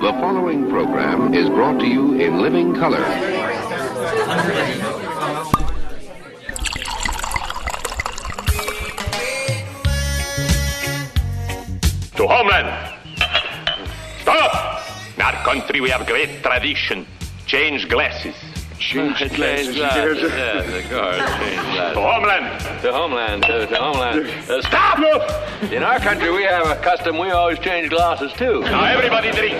The following program is brought to you in living color. To homeland! Stop! In our country we have great tradition. Change glasses. Change glasses. Yes, of course. Change glasses. To homeland! To homeland. To homeland. Stop! In our country we have a custom. We always change glasses, too. Now everybody drink.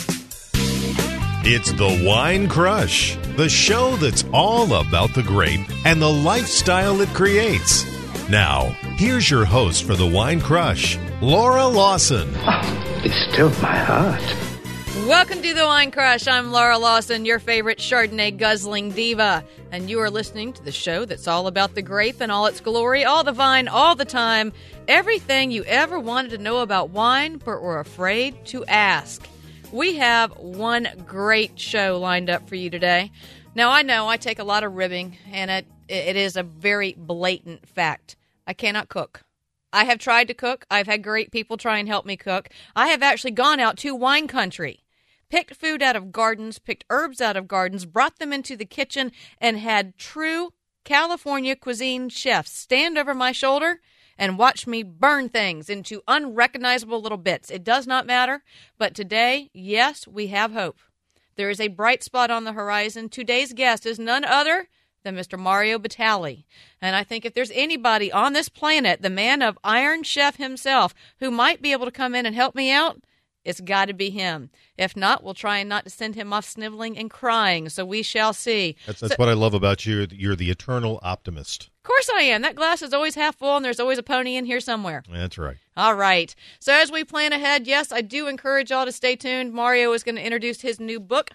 It's the Wine Crush, the show that's all about the grape and the lifestyle it creates. Now, here's your host for the Wine Crush, Laura Lawson. Oh, it stilled my heart. Welcome to the Wine Crush. I'm Laura Lawson, your favorite Chardonnay guzzling diva, and you are listening to the show that's all about the grape and all its glory, all the vine, all the time, everything you ever wanted to know about wine but were afraid to ask. We have one great show lined up for you today. Now, I know I take a lot of ribbing, and it is a very blatant fact. I cannot cook. I have tried to cook. I've had great people try and help me cook. I have actually gone out to wine country, picked food out of gardens, picked herbs out of gardens, brought them into the kitchen, and had true California cuisine chefs stand over my shoulder and watch me burn things into unrecognizable little bits. It does not matter, but today, yes, we have hope. There is a bright spot on the horizon. Today's guest is none other than Mr. Mario Batali. And I think if there's anybody on this planet, the man of Iron Chef himself, who might be able to come in and help me out, it's got to be him. If not, we'll try and not to send him off sniveling and crying, so we shall see. That's what I love about you. You're the eternal optimist. Of course I am. That glass is always half full, and there's always a pony in here somewhere. That's right. All right. So as we plan ahead, yes, I do encourage y'all to stay tuned. Mario is going to introduce his new book,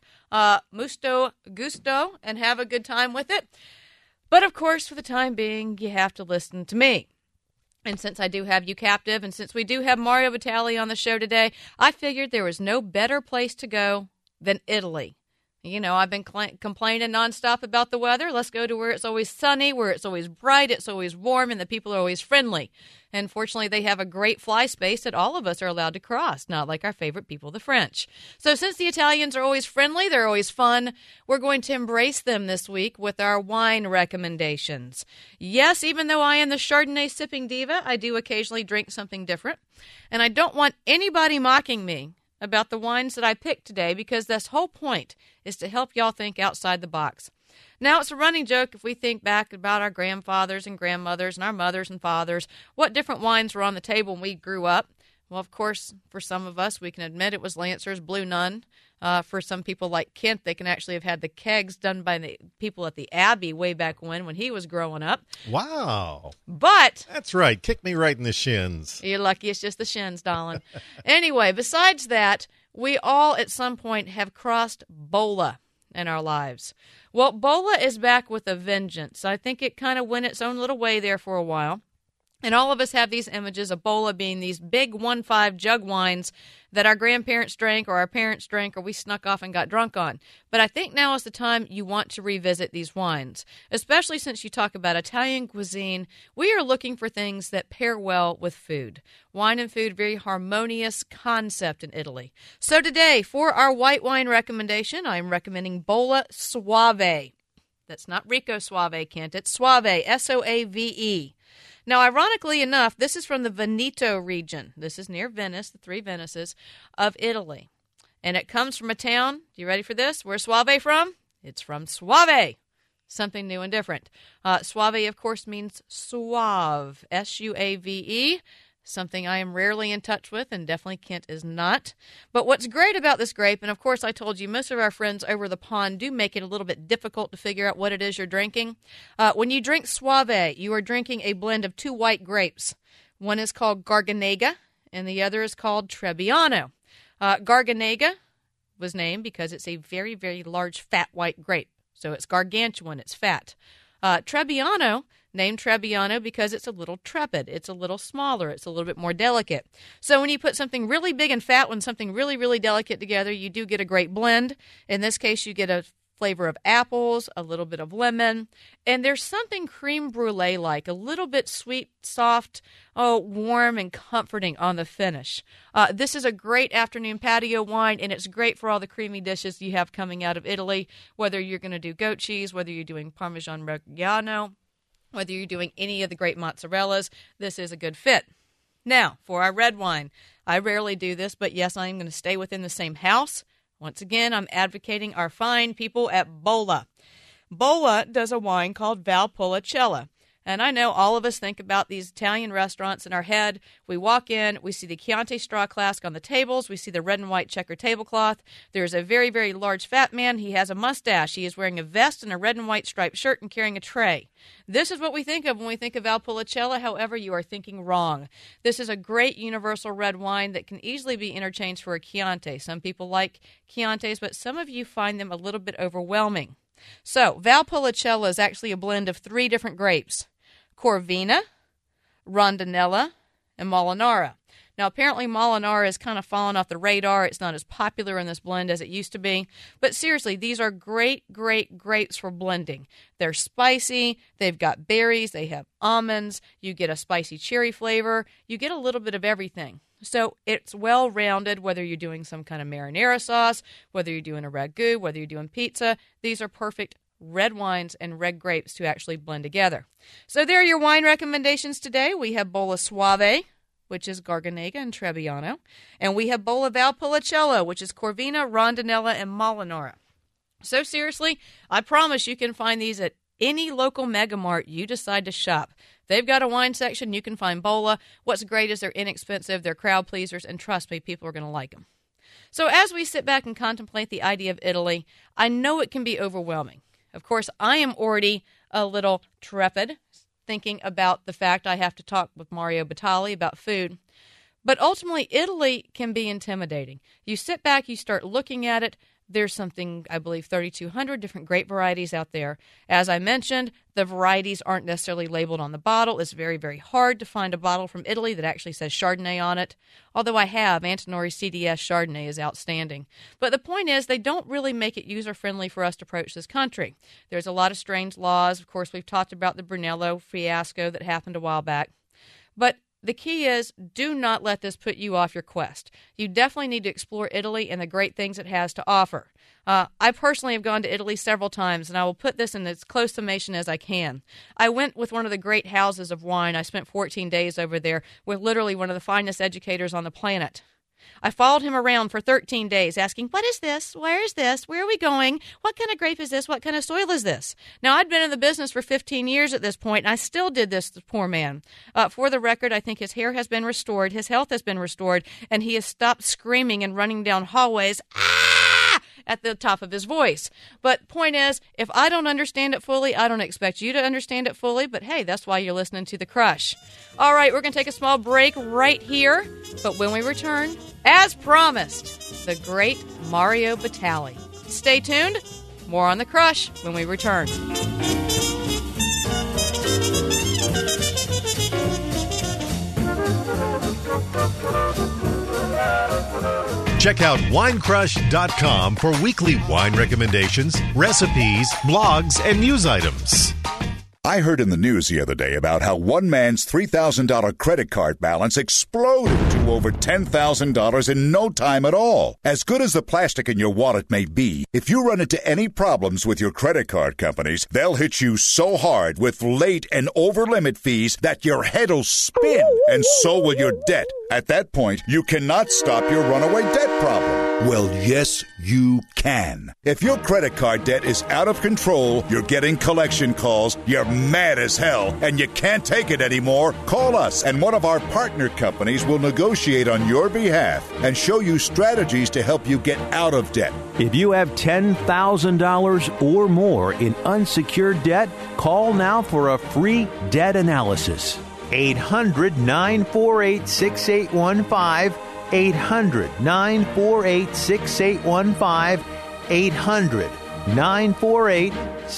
Musto Gusto, and have a good time with it. But, of course, for the time being, you have to listen to me. And since I do have you captive, and since we do have Mario Batali on the show today, I figured there was no better place to go than Italy. You know, I've been complaining nonstop about the weather. Let's go to where it's always sunny, where it's always bright, it's always warm, and the people are always friendly. And fortunately, they have a great fly space that all of us are allowed to cross, not like our favorite people, the French. So since the Italians are always friendly, they're always fun, we're going to embrace them this week with our wine recommendations. Yes, even though I am the Chardonnay sipping diva, I do occasionally drink something different. And I don't want anybody mocking me about the wines that I picked today, because this whole point is to help y'all think outside the box. Now, it's a running joke if we think back about our grandfathers and grandmothers and our mothers and fathers, what different wines were on the table when we grew up. Well, of course, for some of us, we can admit it was Lancer's Blue Nun. For some people like Kent, they can actually have had the kegs done by the people at the Abbey way back when he was growing up. Wow. But That's right. Kick me right in the shins. You're lucky it's just the shins, darling. Anyway, besides that, we all at some point have crossed Bola in our lives. Well, Bola is back with a vengeance. I think it kind of went its own little way there for a while. And all of us have these images of Bola being these big 1.5 jug wines that our grandparents drank or our parents drank or we snuck off and got drunk on. But I think now is the time you want to revisit these wines, especially since you talk about Italian cuisine. We are looking for things that pair well with food. Wine and food, very harmonious concept in Italy. So today, for our white wine recommendation, I'm recommending Bola Soave. That's not Rico Suave, Kent. It's Soave, S-O-A-V-E. Now, ironically enough, this is from the Veneto region. This is near Venice, the three Venices of Italy. And it comes from a town, you ready for this? Where's Suave from? It's from Suave. Something new and different. Suave, of course, means suave, S-U-A-V-E. Something I am rarely in touch with, and definitely Kent is not. But what's great about this grape, and of course I told you most of our friends over the pond do make it a little bit difficult to figure out what it is you're drinking. When you drink Soave, you are drinking a blend of two white grapes. One is called Garganega, and the other is called Trebbiano. Garganega was named because it's a very, very large fat white grape. So it's gargantuan, it's fat. Trebbiano, named Trebbiano because it's a little trepid. It's a little smaller. It's a little bit more delicate. So when you put something really big and fat with something really, really delicate together, you do get a great blend. In this case, you get a flavor of apples, a little bit of lemon, and there's something creme brulee-like, a little bit sweet, soft, warm and comforting on the finish. This is a great afternoon patio wine, and it's great for all the creamy dishes you have coming out of Italy, whether you're going to do goat cheese, whether you're doing Parmesan Reggiano, whether you're doing any of the great mozzarellas. This is a good fit. Now, for our red wine, I rarely do this, but yes, I am going to stay within the same house. Once again, I'm advocating our fine people at Bolla. Bolla does a wine called Valpolicella. And I know all of us think about these Italian restaurants in our head. We walk in, we see the Chianti straw cask on the tables, we see the red and white checker tablecloth. There's a very, very large fat man. He has a mustache. He is wearing a vest and a red and white striped shirt and carrying a tray. This is what we think of when we think of Valpolicella. However, you are thinking wrong. This is a great universal red wine that can easily be interchanged for a Chianti. Some people like Chiantis, but some of you find them a little bit overwhelming. So, Valpolicella is actually a blend of 3 different grapes: Corvina, Rondinella, and Molinara. Now, apparently Molinara has kind of fallen off the radar. It's not as popular in this blend as it used to be. But seriously, these are great, great grapes for blending. They're spicy. They've got berries. They have almonds. You get a spicy cherry flavor. You get a little bit of everything. So it's well-rounded, whether you're doing some kind of marinara sauce, whether you're doing a ragu, whether you're doing pizza. These are perfect red wines and red grapes to actually blend together. So there are your wine recommendations today. We have Bolla Suave, which is Garganega and Trebbiano, and we have Bolla Valpolicella, which is Corvina, Rondinella, and Molinara. So seriously, I promise you can find these at any local Mega Mart you decide to shop. They've got a wine section. You can find Bolla. What's great is they're inexpensive, they're crowd pleasers, and trust me, people are going to like them. So as we sit back and contemplate the idea of Italy, I know it can be overwhelming. Of course, I am already a little trepid, thinking about the fact I have to talk with Mario Batali about food. But ultimately, Italy can be intimidating. You sit back, you start looking at it. There's something, I believe, 3,200 different grape varieties out there. As I mentioned, the varieties aren't necessarily labeled on the bottle. It's very, very hard to find a bottle from Italy that actually says Chardonnay on it. Although I have, Antinori CDS Chardonnay is outstanding. But the point is, they don't really make it user-friendly for us to approach this country. There's a lot of strange laws. Of course, we've talked about the Brunello fiasco that happened a while back. But the key is, do not let this put you off your quest. You definitely need to explore Italy and the great things it has to offer. I personally have gone to Italy several times, and I will put this in as close summation as I can. I went with one of the great houses of wine. I spent 14 days over there with literally one of the finest educators on the planet. I followed him around for 13 days asking, what is this? Where is this? Where are we going? What kind of grape is this? What kind of soil is this? Now, I'd been in the business for 15 years at this point, and I still did this to the poor man. For the record, I think his hair has been restored, his health has been restored, and he has stopped screaming and running down hallways, at the top of his voice. But point is, if I don't understand it fully, I don't expect you to understand it fully, but hey, that's why you're listening to The Crush. All right, we're going to take a small break right here, but when we return, as promised, the great Mario Batali. Stay tuned. More on The Crush when we return. Check out winecrush.com for weekly wine recommendations, recipes, blogs, and news items. I heard in the news the other day about how one man's $3,000 credit card balance exploded to over $10,000 in no time at all. As good as the plastic in your wallet may be, if you run into any problems with your credit card companies, they'll hit you so hard with late and over-limit fees that your head'll spin, and so will your debt. At that point, you cannot stop your runaway debt problem. Well, yes, you can. If your credit card debt is out of control, you're getting collection calls, you're mad as hell, and you can't take it anymore, call us, and one of our partner companies will negotiate on your behalf and show you strategies to help you get out of debt. If you have $10,000 or more in unsecured debt, call now for a free debt analysis. 800-948-6815. 800-948-6815.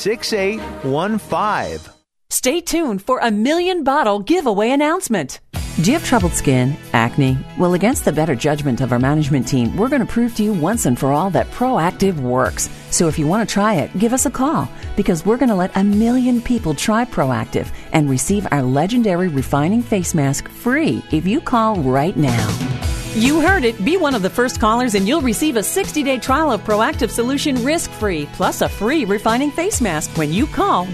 800-948-6815. Stay tuned for a 1,000,000 bottle giveaway announcement. Do you have troubled skin, acne? Well, against the better judgment of our management team, we're going to prove to you once and for all that Proactiv works. So if you want to try it, give us a call, because we're going to let 1 million people try Proactiv and receive our legendary refining face mask free if you call right now. You heard it. Be one of the first callers and you'll receive a 60-day trial of Proactiv Solution risk-free, plus a free refining face mask when you call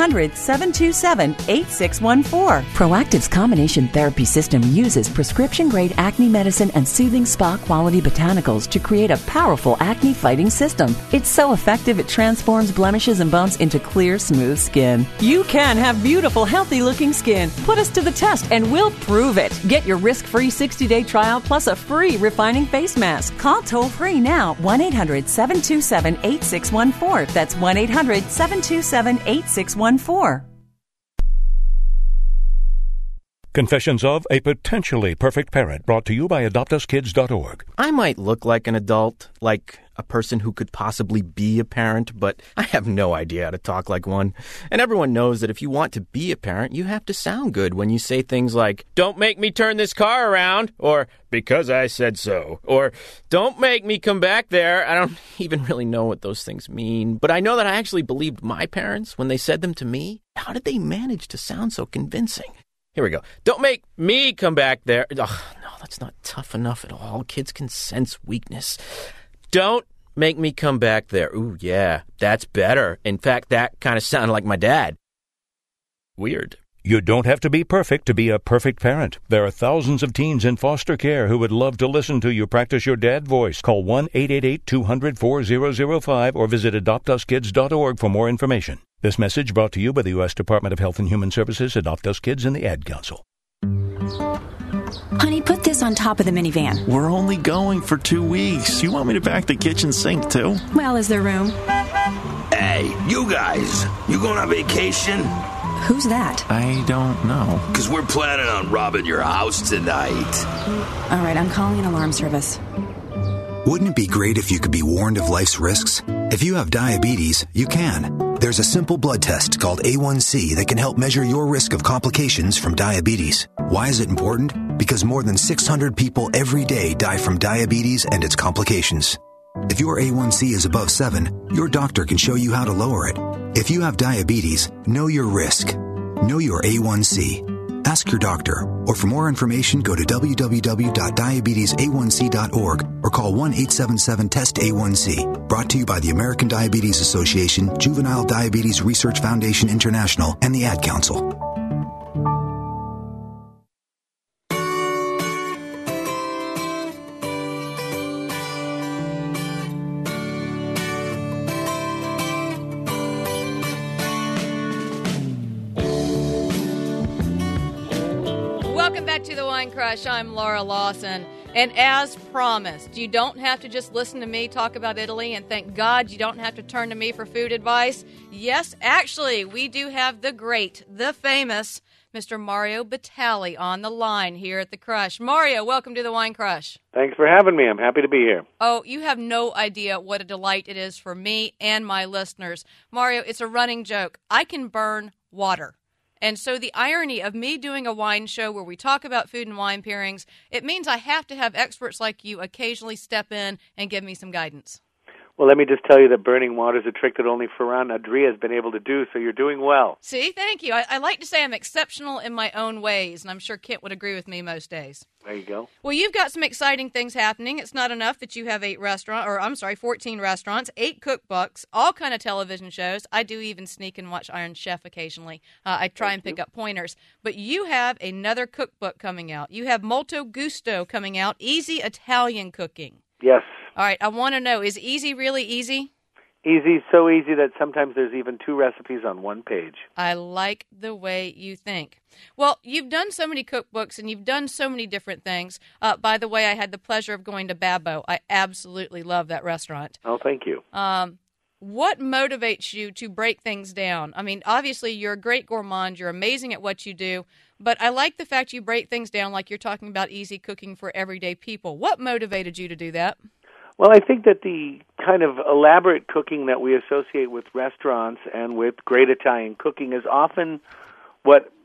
1-800-727-8614. Proactiv's combination therapy system uses prescription-grade acne medicine and soothing spa-quality botanicals to create a powerful acne-fighting system. It's so effective it transforms blemishes and bumps into clear, smooth skin. You can have beautiful, healthy-looking skin. Put us to the test and we'll prove it. Get your risk-free 60-day trial plus a free refining face mask. Call toll-free now, 1-800-727-8614. That's 1-800-727-8614. Confessions of a Potentially Perfect Parent, brought to you by AdoptUsKids.org. I might look like an adult, like a person who could possibly be a parent, but I have no idea how to talk like one. And everyone knows that if you want to be a parent, you have to sound good when you say things like, "Don't make me turn this car around," or "because I said so," or "don't make me come back there." I don't even really know what those things mean, but I know that I actually believed my parents when they said them to me. How did they manage to sound so convincing? Here we go. "Don't make me come back there." Ugh, no, that's not tough enough at all. Kids can sense weakness. "Don't make me come back there." Ooh, yeah, that's better. In fact, that kind of sounded like my dad. Weird. You don't have to be perfect to be a perfect parent. There are thousands of teens in foster care who would love to listen to you practice your dad voice. Call 1-888-200-4005 or visit AdoptUsKids.org for more information. This message brought to you by the U.S. Department of Health and Human Services, Adopt Us Kids, and the Ad Council. Honey, put this on top of the minivan. We're only going for 2 weeks. You want me to pack the kitchen sink, too? Well, is there room? Hey, you guys, you going on vacation? Who's that? I don't know. Because we're planning on robbing your house tonight. All right, I'm calling an alarm service. Wouldn't it be great if you could be warned of life's risks? If you have diabetes, you can. There's a simple blood test called A1C that can help measure your risk of complications from diabetes. Why is it important? Because more than 600 people every day die from diabetes and its complications. If your A1C is above 7, your doctor can show you how to lower it. If you have diabetes, know your risk. Know your A1C. Ask your doctor, or for more information, go to www.diabetesa1c.org or call 1-877-TEST-A1C. Brought to you by the American Diabetes Association, Juvenile Diabetes Research Foundation International, and the Ad Council. Welcome back to the Wine Crush. I'm Laura Lawson. And as promised, you don't have to just listen to me talk about Italy, and thank God you don't have to turn to me for food advice. Yes, actually, we do have the great, the famous Mr. Mario Batali on the line here at the Crush. Mario, welcome to the Wine Crush. Thanks for having me. I'm happy to be here. Oh, you have no idea what a delight it is for me and my listeners. Mario, it's a running joke. I can burn water. And so the irony of me doing a wine show where we talk about food and wine pairings, it means I have to have experts like you occasionally step in and give me some guidance. Well, let me just tell you that burning water is a trick that only Ferran Adria has been able to do, so you're doing well. See, thank you. I like to say I'm exceptional in my own ways, and I'm sure Kent would agree with me most days. There you go. Well, you've got some exciting things happening. It's not enough that you have 14 restaurants, 8 cookbooks, all kind of television shows. I do even sneak and watch Iron Chef occasionally. I try and pick up pointers. But you have another cookbook coming out. You have Molto Gusto coming out, Easy Italian Cooking. Yes. All right, I want to know, is easy really easy? Easy, so easy that sometimes there's even 2 recipes on one page. I like the way you think. Well, you've done so many cookbooks and you've done so many different things. By the way, I had the pleasure of going to Babbo. I absolutely love that restaurant. Oh, thank you. What motivates you to break things down? I mean, obviously, you're a great gourmand. You're amazing at what you do. But I like the fact you break things down like you're talking about easy cooking for everyday people. What motivated you to do that? Well, I think that the kind of elaborate cooking that we associate with restaurants and with great Italian cooking is often what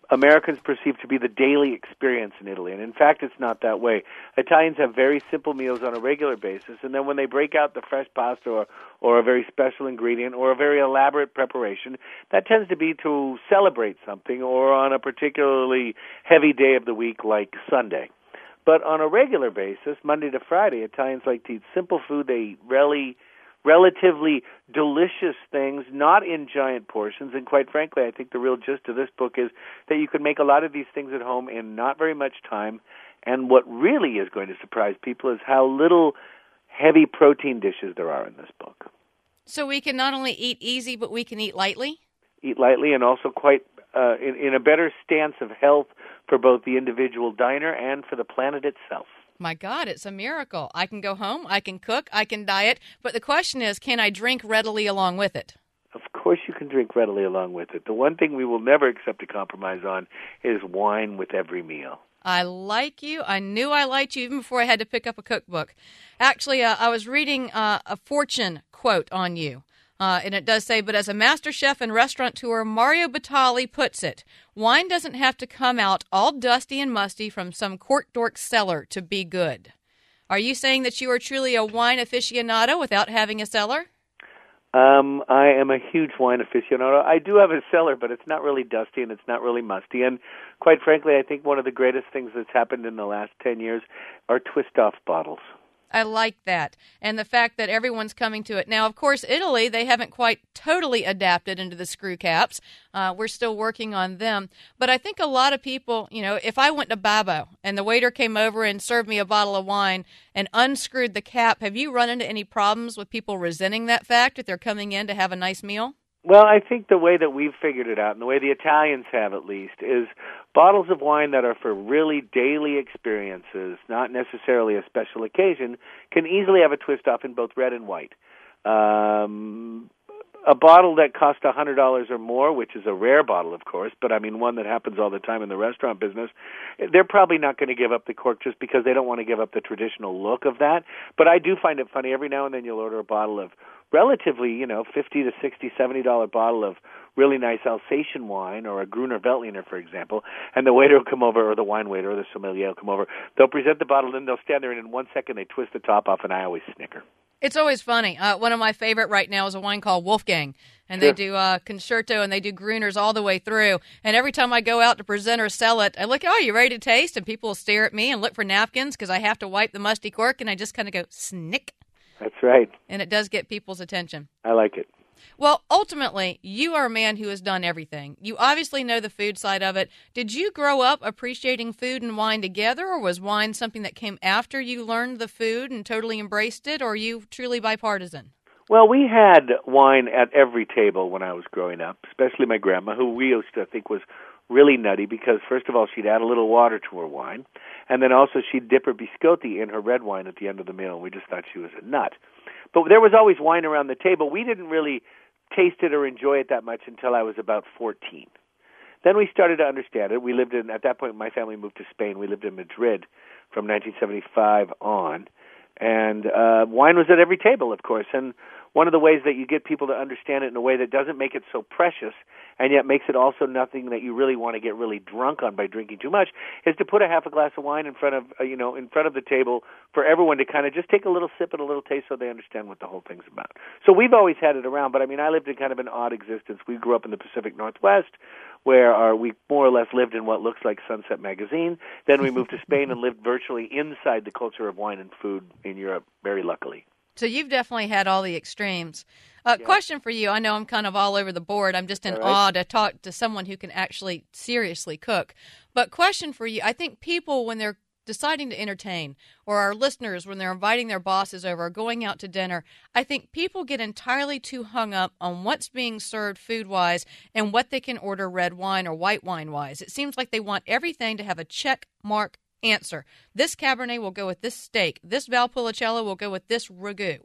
Americans perceive to be the daily experience in Italy. And in fact, it's not that way. Italians have very simple meals on a regular basis, and then when they break out the fresh pasta or a very special ingredient or a very elaborate preparation, that tends to be to celebrate something or on a particularly heavy day of the week like Sunday. But on a regular basis, Monday to Friday, Italians like to eat simple food. They eat relatively delicious things, not in giant portions. And quite frankly, I think the real gist of this book is that you can make a lot of these things at home in not very much time. And what really is going to surprise people is how little heavy protein dishes there are in this book. So we can not only eat easy, but we can eat lightly? Eat lightly and also quite in a better stance of health for both the individual diner and for the planet itself. My God, it's a miracle. I can go home, I can cook, I can diet, but the question is, can I drink readily along with it? Of course you can drink readily along with it. The one thing we will never accept a compromise on is wine with every meal. I like you. I knew I liked you even before I had to pick up a cookbook. Actually, I was reading a Fortune quote on you. And it does say, but as a master chef and restaurateur, Mario Batali puts it, wine doesn't have to come out all dusty and musty from some cork dork cellar to be good. Are you saying that you are truly a wine aficionado without having a cellar? I am a huge wine aficionado. I do have a cellar, but it's not really dusty and it's not really musty. And quite frankly, I think one of the greatest things that's happened in the last 10 years are twist-off bottles. I like that. And the fact that everyone's coming to it. Now, of course, Italy, they haven't quite totally adapted into the screw caps. We're still working on them. But I think a lot of people, you know, if I went to Babbo and the waiter came over and served me a bottle of wine and unscrewed the cap, have you run into any problems with people resenting that fact if they're coming in to have a nice meal? Well, I think the way that we've figured it out, and the way the Italians have at least, is bottles of wine that are for really daily experiences, not necessarily a special occasion, can easily have a twist-off in both red and white. A bottle that costs $100 or more, which is a rare bottle, of course, but I mean one that happens all the time in the restaurant business, they're probably not going to give up the cork just because they don't want to give up the traditional look of that. But I do find it funny. Every now and then you'll order a bottle of relatively, $50 to $60, $70 bottle of really nice Alsatian wine or a Gruner Veltliner, for example, and the waiter will come over, or the wine waiter or the sommelier will come over. They'll present the bottle, and they'll stand there, and in 1 second they twist the top off, and I always snicker. It's always funny. One of my favorite right now is a wine called Wolfgang, and they do Concerto, and they do Gruners all the way through. And every time I go out to present or sell it, I look, oh, you ready to taste? And people will stare at me and look for napkins because I have to wipe the musty cork, and I just kind of go, snick. That's right. And it does get people's attention. I like it. Well, ultimately, you are a man who has done everything. You obviously know the food side of it. Did you grow up appreciating food and wine together, or was wine something that came after you learned the food and totally embraced it, or are you truly bipartisan? Well, we had wine at every table when I was growing up, especially my grandma, who we used to think was really nutty because, first of all, she'd add a little water to her wine, and then also she'd dip her biscotti in her red wine at the end of the meal, and we just thought she was a nut. But there was always wine around the table. We didn't really taste it or enjoy it that much until I was about 14. Then we started to understand it. We lived at that point, my family moved to Spain. We lived in Madrid from 1975 on. And wine was at every table, of course. And one of the ways that you get people to understand it in a way that doesn't make it so precious and yet makes it also nothing that you really want to get really drunk on by drinking too much is to put a half a glass of wine in front of the table for everyone to kind of just take a little sip and a little taste so they understand what the whole thing's about. So we've always had it around, but I mean, I lived in kind of an odd existence. We grew up in the Pacific Northwest, where we more or less lived in what looks like Sunset Magazine. Then we moved to Spain and lived virtually inside the culture of wine and food in Europe, very luckily. So you've definitely had all the extremes. Question for you. I know I'm kind of all over the board. I'm just in awe to talk to someone who can actually seriously cook. But question for you. I think people, when they're deciding to entertain, or our listeners, when they're inviting their bosses over or going out to dinner, I think people get entirely too hung up on what's being served food-wise and what they can order red wine or white wine-wise. It seems like they want everything to have a check mark answer. This Cabernet will go with this steak. This Valpolicella will go with this ragu.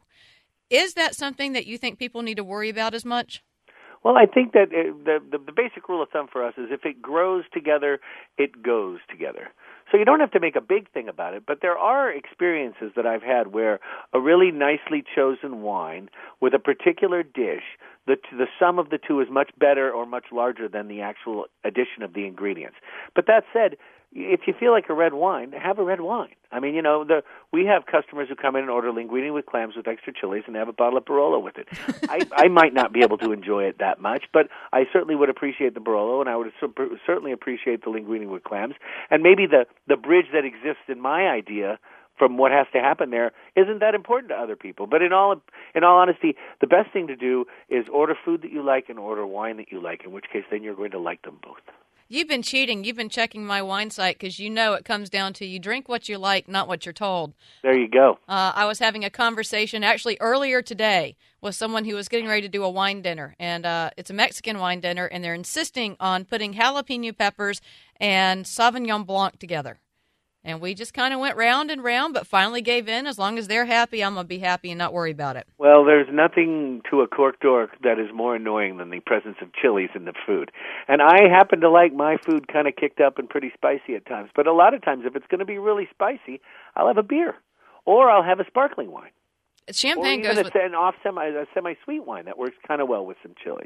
Is that something that you think people need to worry about as much? Well, I think that the basic rule of thumb for us is if it grows together, it goes together. So you don't have to make a big thing about it, but there are experiences that I've had where a really nicely chosen wine with a particular dish, the sum of the two is much better or much larger than the actual addition of the ingredients. But that said, if you feel like a red wine, have a red wine. I mean, we have customers who come in and order linguine with clams with extra chilies and have a bottle of Barolo with it. I might not be able to enjoy it that much, but I certainly would appreciate the Barolo, and I would certainly appreciate the linguine with clams. And maybe the bridge that exists in my idea from what has to happen there isn't that important to other people. But in all honesty, the best thing to do is order food that you like and order wine that you like, in which case then you're going to like them both. You've been cheating. You've been checking my wine site because it comes down to you drink what you like, not what you're told. There you go. I was having a conversation actually earlier today with someone who was getting ready to do a wine dinner, and it's a Mexican wine dinner, and they're insisting on putting jalapeno peppers and Sauvignon Blanc together. And we just kind of went round and round, but finally gave in. As long as they're happy, I'm going to be happy and not worry about it. Well, there's nothing to a cork dork that is more annoying than the presence of chilies in the food. And I happen to like my food kind of kicked up and pretty spicy at times. But a lot of times, if it's going to be really spicy, I'll have a beer. Or I'll have a sparkling wine. Champagne or even goes with a semi-sweet wine that works kind of well with some chilies.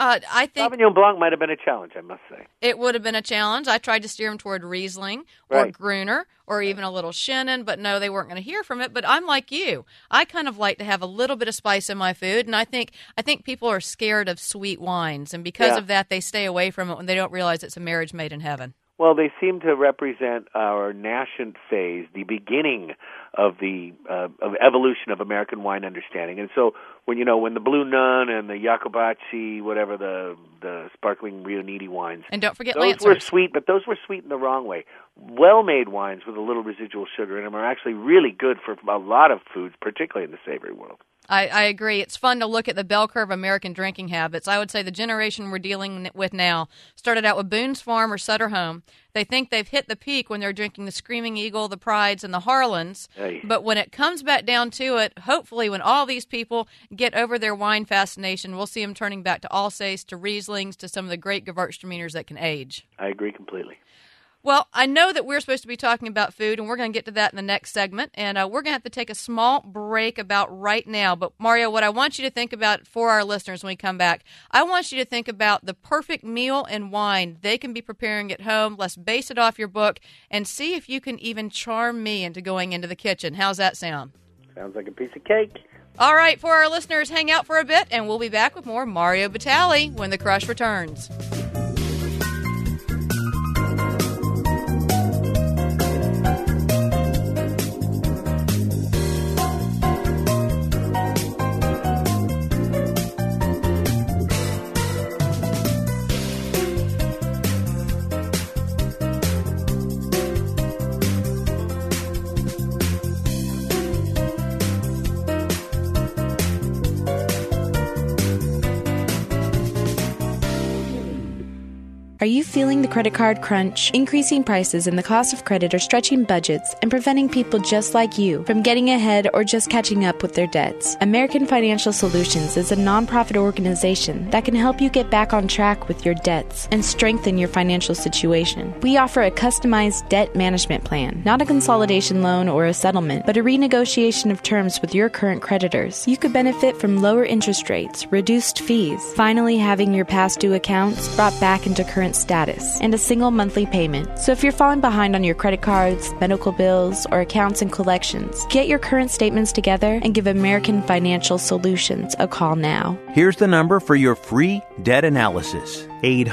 I think Sauvignon Blanc might have been a challenge, I must say. It would have been a challenge. I tried to steer them toward Riesling or Gruner or even a little Chenin, but no, they weren't going to hear from it. But I'm like you. I kind of like to have a little bit of spice in my food, and I think people are scared of sweet wines, and because of that, they stay away from it when they don't realize it's a marriage made in heaven. Well, they seem to represent our nascent phase, the beginning of the of evolution of American wine understanding. And so when the Blue Nun and the Jacobacci, whatever the sparkling Riuniti wines, and don't forget those Lancers. were sweet, but those were sweet in the wrong way. Well-made wines with a little residual sugar in them are actually really good for a lot of foods, particularly in the savory world. I agree. It's fun to look at the bell curve of American drinking habits. I would say the generation we're dealing with now started out with Boone's Farm or Sutter Home. They think they've hit the peak when they're drinking the Screaming Eagle, the Prides, and the Harlans. Hey. But when it comes back down to it, hopefully when all these people get over their wine fascination, we'll see them turning back to Alsace, to Rieslings, to some of the great Gewürztraminers that can age. I agree completely. Well, I know that we're supposed to be talking about food, and we're going to get to that in the next segment, and we're going to have to take a small break about right now. But, Mario, what I want you to think about for our listeners when we come back, I want you to think about the perfect meal and wine they can be preparing at home. Let's base it off your book and see if you can even charm me into going into the kitchen. How's that sound? Sounds like a piece of cake. All right, for our listeners, hang out for a bit, and we'll be back with more Mario Batali when the Crush returns. Are you feeling the credit card crunch? Increasing prices and the cost of credit are stretching budgets and preventing people just like you from getting ahead or just catching up with their debts. American Financial Solutions is a nonprofit organization that can help you get back on track with your debts and strengthen your financial situation. We offer a customized debt management plan, not a consolidation loan or a settlement, but a renegotiation of terms with your current creditors. You could benefit from lower interest rates, reduced fees, finally having your past due accounts brought back into current status, and a single monthly payment. So if you're falling behind on your credit cards, medical bills, or accounts and collections, get your current statements together and give American Financial Solutions a call now. Here's the number for your free debt analysis.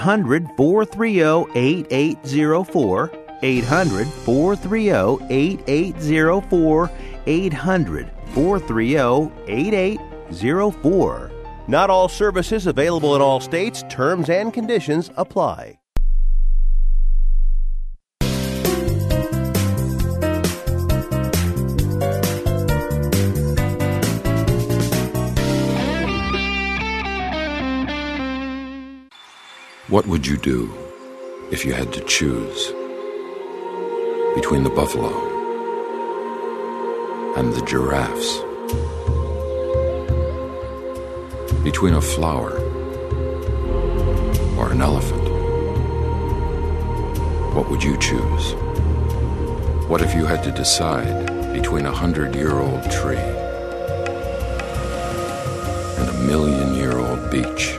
800-430-8804. 800-430-8804. 800-430-8804. Not all services available in all states. Terms and conditions apply. What would you do if you had to choose between the buffalo and the giraffes? Between a flower or an elephant? What would you choose? What if you had to decide between 100-year-old tree and a 1,000,000-year-old beach.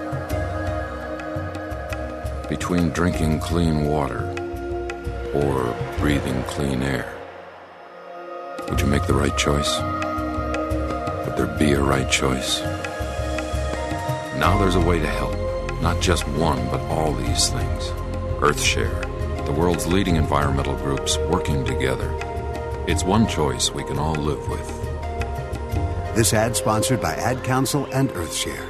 Between drinking clean water or breathing clean air, would you make the right choice? Would there be a right choice? Now there's a way to help. Not just one, but all these things. EarthShare, the world's leading environmental groups working together. It's one choice we can all live with. This ad sponsored by Ad Council and EarthShare.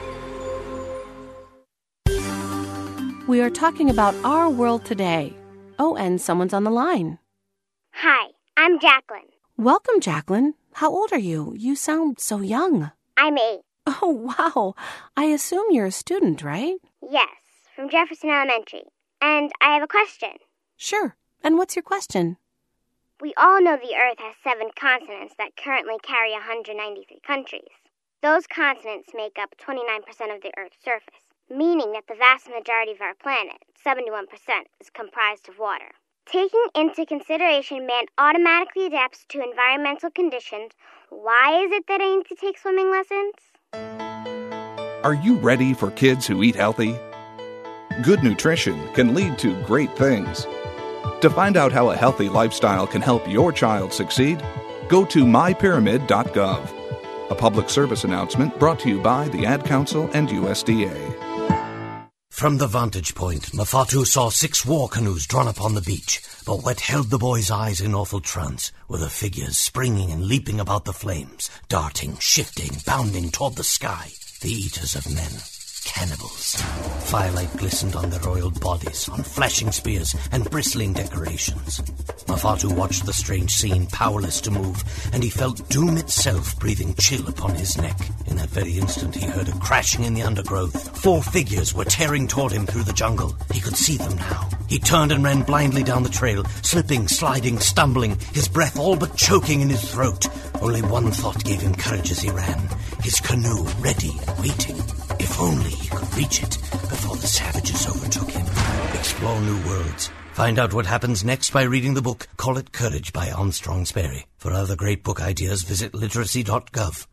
We are talking about our world today. Oh, and someone's on the line. Hi, I'm Jacqueline. Welcome, Jacqueline. How old are you? You sound so young. I'm 8. Oh, wow. I assume you're a student, right? Yes, from Jefferson Elementary. And I have a question. Sure. And what's your question? We all know the Earth has 7 continents that currently carry 193 countries. Those continents make up 29% of the Earth's surface, meaning that the vast majority of our planet, 71%, is comprised of water. Taking into consideration man automatically adapts to environmental conditions, why is it that I need to take swimming lessons? Are you ready for kids who eat healthy? Good nutrition can lead to great things. To find out how a healthy lifestyle can help your child succeed, go to mypyramid.gov. A public service announcement brought to you by the Ad Council and USDA. From the vantage point, Mafatu saw 6 war canoes drawn up on the beach, but what held the boy's eyes in awful trance were the figures springing and leaping about the flames, darting, shifting, bounding toward the sky, the eaters of men. Cannibals. Firelight glistened on their oiled bodies, on flashing spears and bristling decorations. Mafatu watched the strange scene, powerless to move, and he felt doom itself breathing chill upon his neck. In that very instant, he heard a crashing in the undergrowth. 4 figures were tearing toward him through the jungle. He could see them now. He turned and ran blindly down the trail, slipping, sliding, stumbling, his breath all but choking in his throat. Only one thought gave him courage as he ran. His canoe ready and waiting. If only he could reach it before the savages overtook him. Explore new worlds. Find out what happens next by reading the book Call It Courage by Armstrong Sperry. For other great book ideas, visit literacy.gov.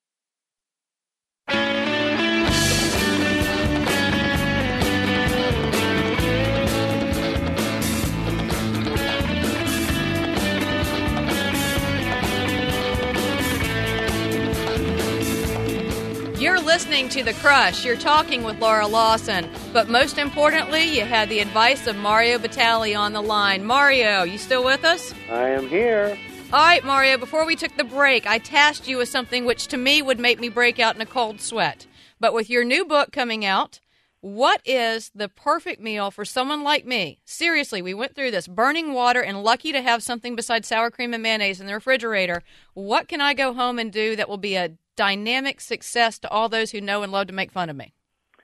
You're listening to The Crush. You're talking with Laura Lawson. But most importantly, you had the advice of Mario Batali on the line. Mario, you still with us? I am here. All right, Mario, before we took the break, I tasked you with something which to me would make me break out in a cold sweat. But with your new book coming out, what is the perfect meal for someone like me? Seriously, we went through this burning water and lucky to have something besides sour cream and mayonnaise in the refrigerator. What can I go home and do that will be a dynamic success to all those who know and love to make fun of me?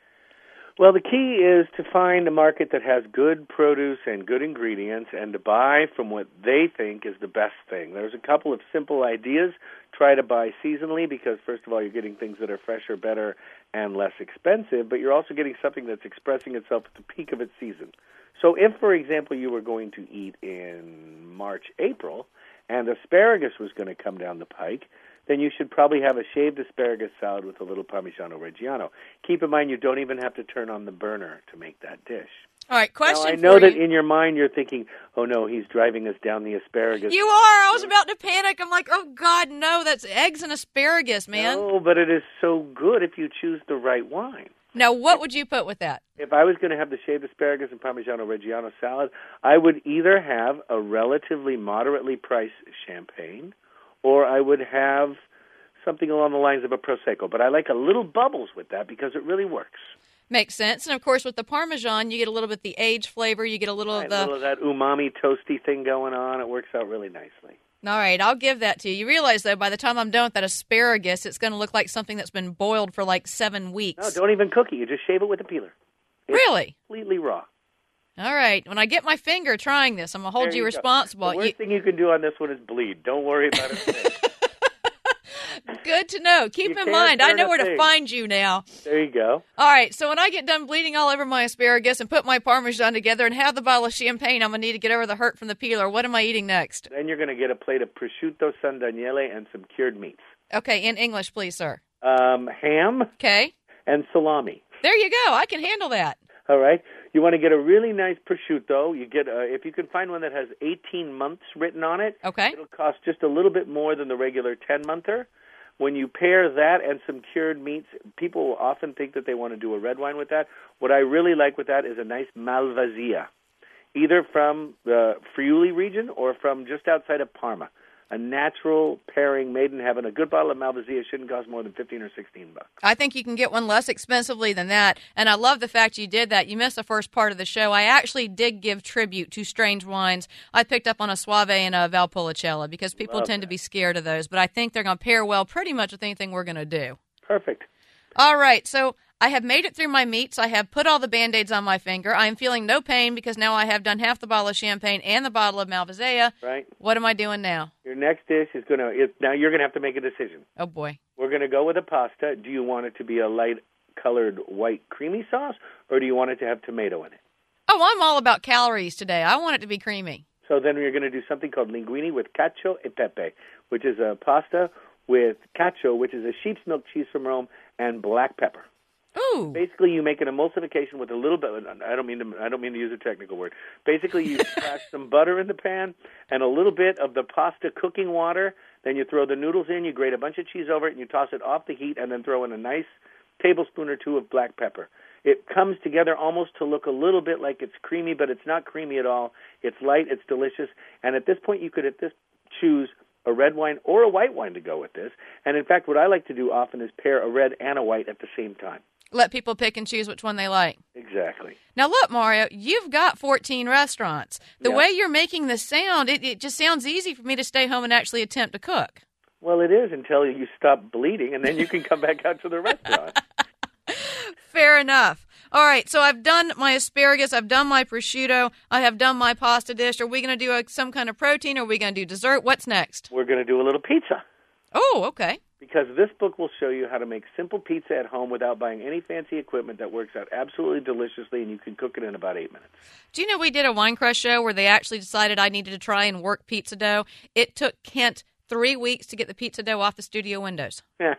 Well, the key is to find a market that has good produce and good ingredients and to buy from what they think is the best thing. There's a couple of simple ideas. Try to buy seasonally because, first of all, you're getting things that are fresher, better, and less expensive, but you're also getting something that's expressing itself at the peak of its season. So if, for example, you were going to eat in March, April, and asparagus was going to come down the pike, then you should probably have a shaved asparagus salad with a little Parmigiano Reggiano. Keep in mind you don't even have to turn on the burner to make that dish. All right, question now, I for know that you. in your mind you're thinking, oh no, he's driving us down the asparagus. You are. I was about to panic. I'm like, oh God, no, that's eggs and asparagus, man. No, but it is so good if you choose the right wine. Now, what would you put with that? If I was going to have the shaved asparagus and Parmigiano Reggiano salad, I would either have a relatively moderately priced champagne or I would have something along the lines of a Prosecco. But I like a little bubbles with that because it really works. Makes sense. And, of course, with the Parmesan, you get a little bit the aged flavor. You get a little of the... A little of that umami toasty thing going on. It works out really nicely. All right, I'll give that to you. You realize, though, by the time I'm done with that asparagus, it's going to look like something that's been boiled for like 7 weeks. No, don't even cook it. You just shave it with a peeler. It's really? Completely raw. All right. When I get my finger trying this, I'm going to hold you responsible. The worst thing you can do on this one is bleed. Don't worry about it. Good to know. Keep in mind, I know where to find you now. There you go. All right, so when I get done bleeding all over my asparagus and put my Parmesan together and have the bottle of champagne, I'm going to need to get over the hurt from the peeler. What am I eating next? Then you're going to get a plate of prosciutto San Daniele and some cured meats. Okay, in English, please, sir. Ham. Okay. and salami. There you go. I can handle that. All right. You want to get a really nice prosciutto. You get if you can find one that has 18 months written on it. Okay. It'll cost just a little bit more than the regular 10-monther. When you pair that and some cured meats, people often think that they want to do a red wine with that. What I really like with that is a nice Malvasia, either from the Friuli region or from just outside of Parma. A natural pairing made in heaven. A good bottle of Malvasia shouldn't cost more than $15 or $16. I think you can get one less expensively than that, and I love the fact you did that. You missed the first part of the show. I actually did give tribute to strange wines. I picked up on a Soave and a Valpolicella because people tend to be scared of those, but I think they're going to pair well pretty much with anything we're going to do. Perfect. All right, so I have made it through my meats. I have put all the Band-Aids on my finger. I am feeling no pain because now I have done half the bottle of champagne and the bottle of Malvasia. Right. What am I doing now? Your next dish is now you're going to have to make a decision. Oh, boy. We're going to go with a pasta. Do you want it to be a light-colored white creamy sauce, or do you want it to have tomato in it? Oh, I'm all about calories today. I want it to be creamy. So then we're going to do something called linguine with cacio e pepe, which is a pasta with cacio, which is a sheep's milk cheese from Rome, and black pepper. Ooh. Basically, you make an emulsification with a little bit. I don't mean to use a technical word. Basically, you crack some butter in the pan and a little bit of the pasta cooking water. Then you throw the noodles in. You grate a bunch of cheese over it, and you toss it off the heat, and then throw in a nice tablespoon or two of black pepper. It comes together almost to look a little bit like it's creamy, but it's not creamy at all. It's light. It's delicious. And at this point, you could choose a red wine or a white wine to go with this. And in fact, what I like to do often is pair a red and a white at the same time. Let people pick and choose which one they like. Exactly. Now, look, Mario, you've got 14 restaurants. The way you're making this sound, it just sounds easy for me to stay home and actually attempt to cook. Well, it is until you stop bleeding, and then you can come back out to the restaurant. Fair enough. All right, so I've done my asparagus, I've done my prosciutto, I have done my pasta dish. Are we going to do some kind of protein, or are we going to do dessert? What's next? We're going to do a little pizza. Oh, okay. Because this book will show you how to make simple pizza at home without buying any fancy equipment that works out absolutely deliciously, and you can cook it in about 8 minutes. Do you know we did a Wine Crush show where they actually decided I needed to try and work pizza dough? It took Kent 3 weeks to get the pizza dough off the studio windows.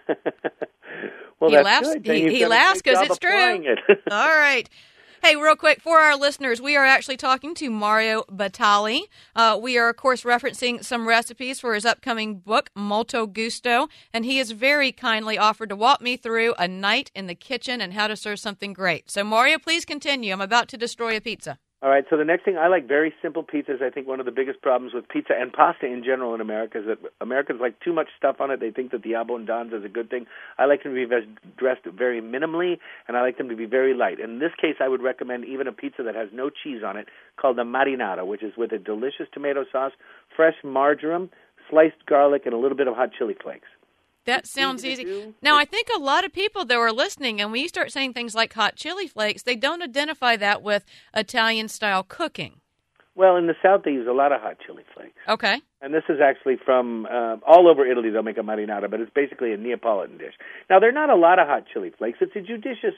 Well, he that's laughs. good. He laughs because it's true. All right. Hey, real quick, for our listeners, we are actually talking to Mario Batali. We are, of course, referencing some recipes for his upcoming book, Molto Gusto, and he has very kindly offered to walk me through a night in the kitchen and how to serve something great. So, Mario, please continue. I'm about to destroy a pizza. All right, so the next thing, I like very simple pizzas. I think one of the biggest problems with pizza and pasta in general in America is that Americans like too much stuff on it. They think that the abbondanza is a good thing. I like them to be dressed very minimally, and I like them to be very light. In this case, I would recommend even a pizza that has no cheese on it called the marinara, which is with a delicious tomato sauce, fresh marjoram, sliced garlic, and a little bit of hot chili flakes. That sounds easy. Now, I think a lot of people, though, are listening, and when you start saying things like hot chili flakes, they don't identify that with Italian-style cooking. Well, in the South, they use a lot of hot chili flakes. Okay. And this is actually from all over Italy, they'll make a marinara, but it's basically a Neapolitan dish. Now, there are not a lot of hot chili flakes. It's a judicious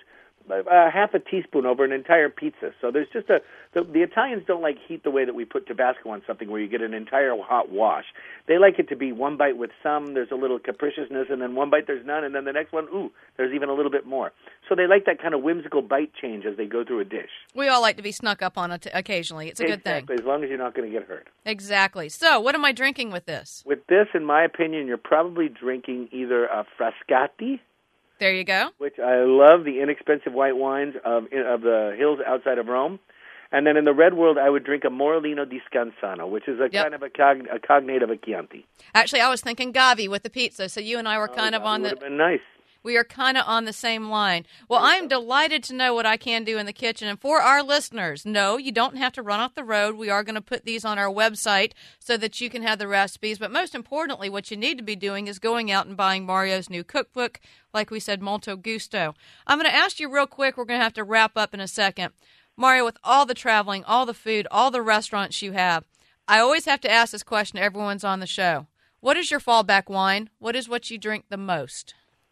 half a teaspoon over an entire pizza. So there's just the Italians don't like heat the way that we put Tabasco on something where you get an entire hot wash. They like it to be one bite with some, there's a little capriciousness, and then one bite there's none, and then the next one, ooh, there's even a little bit more. So they like that kind of whimsical bite change as they go through a dish. We all like to be snuck up on occasionally. It's a good thing. Exactly, as long as you're not going to get hurt. Exactly. So what am I drinking with this? With this, in my opinion, you're probably drinking either a Frascati. There you go. Which I love, the inexpensive white wines of the hills outside of Rome. And then in the red world, I would drink a Morellino di Scansano, which is a kind of a cognate of a Chianti. Actually, I was thinking Gavi with the pizza, so you and I were kind of on the... Would have been nice. We are kind of on the same line. Well, I'm delighted to know what I can do in the kitchen. And for our listeners, no, you don't have to run off the road. We are going to put these on our website so that you can have the recipes. But most importantly, what you need to be doing is going out and buying Mario's new cookbook, like we said, Molto Gusto. I'm going to ask you real quick. We're going to have to wrap up in a second. Mario, with all the traveling, all the food, all the restaurants you have, I always have to ask this question to everyone's on the show. What is your fallback wine? What is what you drink the most?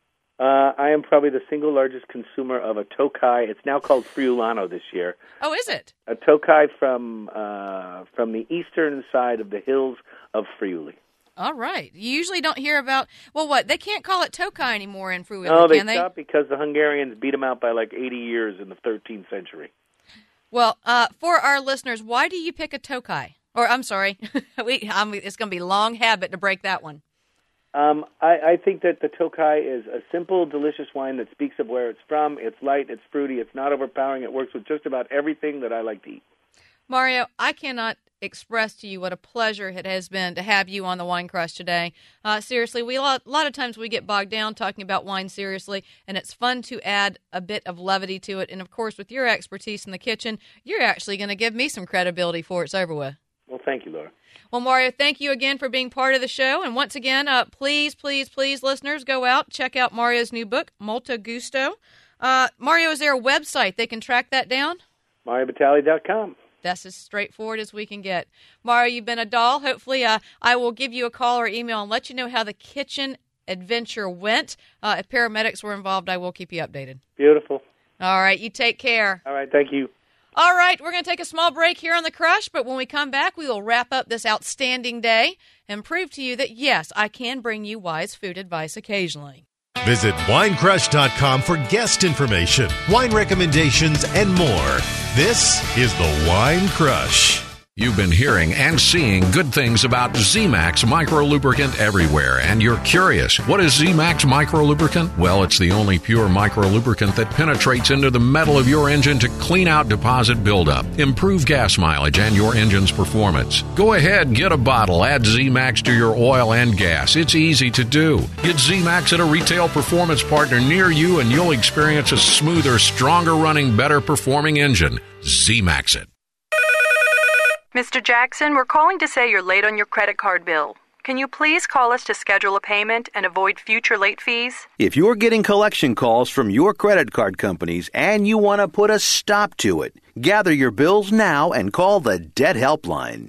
I am probably the single largest consumer of a Tokai. It's now called Friulano this year. Oh, is it? A Tokai from the eastern side of the hills of Friuli. All right. You usually don't hear about, they can't call it Tokaj anymore in Fruitland, No, can they they? stopped because the Hungarians beat them out by like 80 years in the 13th century. Well, for our listeners, why do you pick a Tokaj? Or, I'm sorry, it's going to be a long habit to break that one. I think that the Tokaj is a simple, delicious wine that speaks of where it's from. It's light, it's fruity, it's not overpowering. It works with just about everything that I like to eat. Mario, I cannot express to you what a pleasure it has been to have you on the Wine Crush today. Seriously, a lot of times we get bogged down talking about wine seriously, and it's fun to add a bit of levity to it. And, of course, with your expertise in the kitchen, you're actually going to give me some credibility before it's over with. Well, thank you, Laura. Well, Mario, thank you again for being part of the show. And once again, please, listeners, go out, check out Mario's new book, Molto Gusto. Mario, is there a website they can track that down? MarioBatali.com. That's as straightforward as we can get. Mario, you've been a doll. Hopefully, I will give you a call or email and let you know how the kitchen adventure went. If paramedics were involved, I will keep you updated. Beautiful. All right, you take care. All right, thank you. All right, we're going to take a small break here on The Crush, but when we come back, we will wrap up this outstanding day and prove to you that, yes, I can bring you wise food advice occasionally. Visit winecrush.com for guest information, wine recommendations, and more. This is the Wine Crush. You've been hearing and seeing good things about Z-Max Micro Lubricant everywhere, and you're curious, what is Z-Max Micro Lubricant? Well, it's the only pure micro lubricant that penetrates into the metal of your engine to clean out deposit buildup, improve gas mileage, and your engine's performance. Go ahead, get a bottle, add Z-Max to your oil and gas. It's easy to do. Get Z-Max at a retail performance partner near you, and you'll experience a smoother, stronger running, better performing engine. Z-Max it. Mr. Jackson, we're calling to say you're late on your credit card bill. Can you please call us to schedule a payment and avoid future late fees? If you're getting collection calls from your credit card companies and you want to put a stop to it, gather your bills now and call the Debt Helpline.